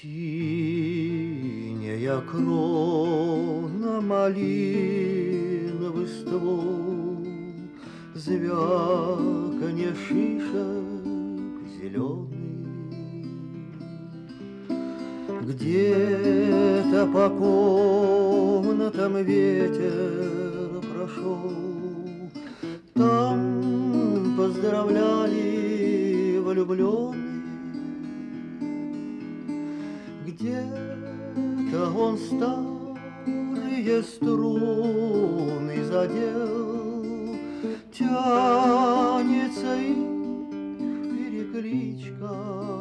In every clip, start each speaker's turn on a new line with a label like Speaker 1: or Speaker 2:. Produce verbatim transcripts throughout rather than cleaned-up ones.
Speaker 1: Синяя крона малиновый ствол, звяканье шишек зеленый. Где-то по комнатам ветер прошел, там поздравляли влюбленных. Где-то он старые струны задел, тянется их перекличка.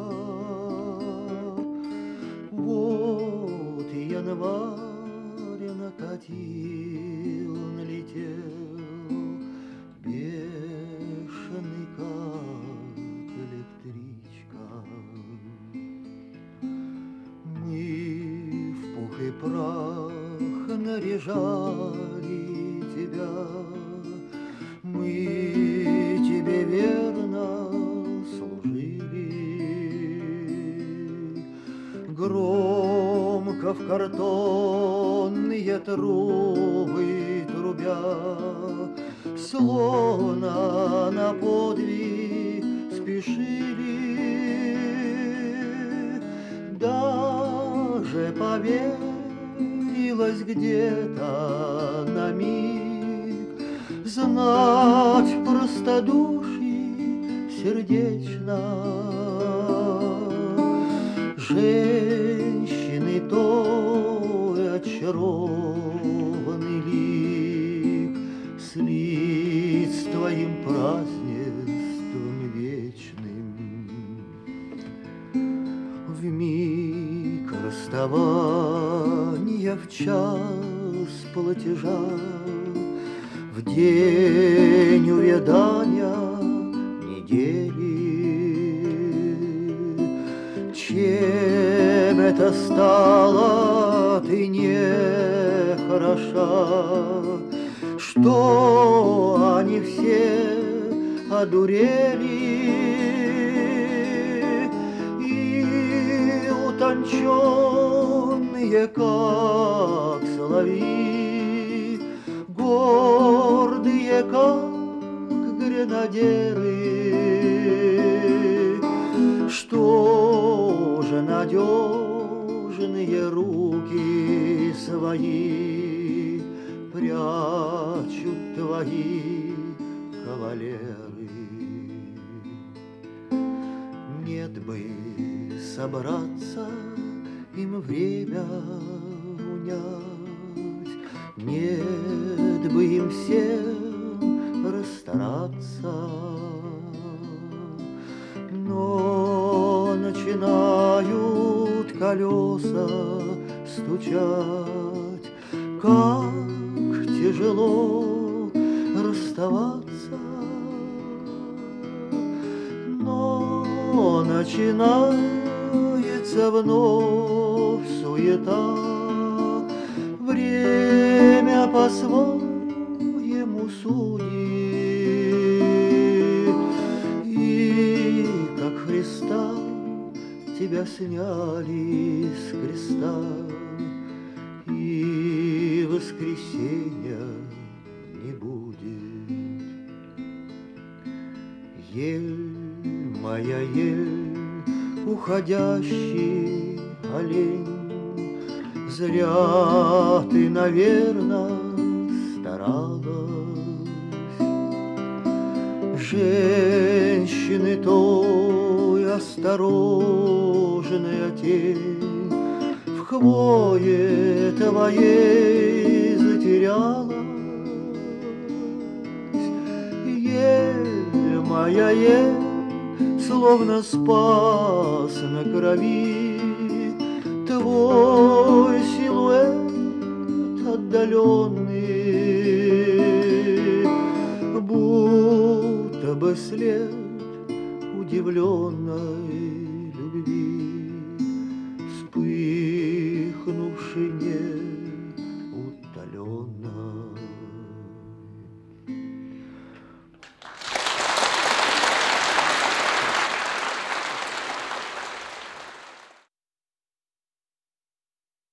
Speaker 1: Вот январь накатил, налетел, бешеный, как электричка. Мы в пух и прах наряжали тебя, мы тебе верно служили. Громко в картонные трубы трубя, словно на подвиг спешили. Даже поверилось где-то на миг знать простодушие сердечно. Женщины той очарованный лик слит с твоим празднеством вечным. Вмиг расставания, в час платежа, в день увядания недели. Чем это стало ты не хороша, что они все одурели? Утонченные, как соловьи, гордые, как гренадеры. Что же надежные руки свои прячут твои кавалеры? Нет бы собраться, им время унять, нет бы им всем расстараться. Но начинают колеса стучать, как тяжело расставаться. Но начинается вновь суета, время по-своему судит. И как Христа тебя сняли с креста, и воскресенья не будет. Ель, моя ель, уходящий олень, зря ты, наверно, старалась. Женщины той осторожная тень в хвое твоей затерялась. Ель, моя ель, словно спас на крови твой силуэт отдаленный, будто бы след удивленной